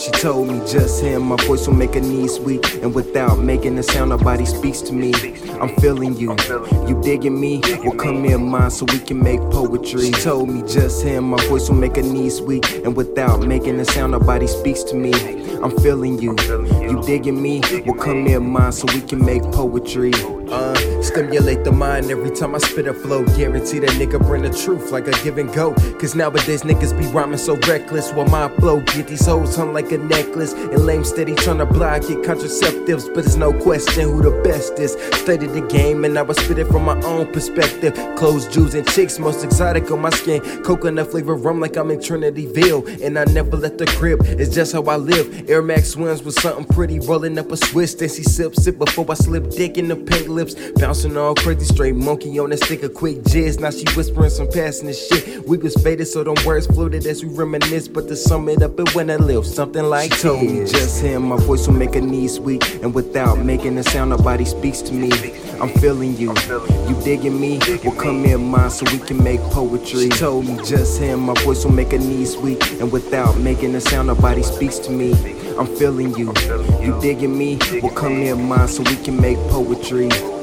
She told me just him, my voice will make her knees weak, and without making a sound, nobody speaks to me. I'm feeling you, you digging me? Well, come here, mine, so we can make poetry. She told me just him, my voice will make her knees weak, and without making a sound, nobody speaks to me. I'm feeling you, you digging me? Well, come here, mine, so we can make poetry. Stimulate the mind every time I spit a flow. Guarantee that nigga bring the truth like a give and go. Cause nowadays niggas be rhyming so reckless. While my flow get these hoes hung like a necklace. And lame steady tryna block it contraceptives. But it's no question who the best is. Studied the game and I was spit it from my own perspective. Clothes, jewels, and chicks, most exotic on my skin. Coconut flavor rum like I'm in Trinityville. And I never left the crib, it's just how I live. Air Max swims with something pretty, rolling up a Swiss. Then she sip before I slip dick in the pink lips. Bouncing all crazy, straight monkey on that stick of quick jizz. Now she whispering some passing this shit. We was faded, so them words floated as we reminisce. But to sum it up, it went a little something like, she told me just him, my voice will make her knees weak, and without making a sound, nobody speaks to me. I'm feeling you, you digging me? Well, come here, mine, so we can make poetry. She told me just him, my voice will make her knees weak, and without making a sound, nobody speaks to me. I'm feeling you, you digging me? Well, come here, mine, so we can make poetry.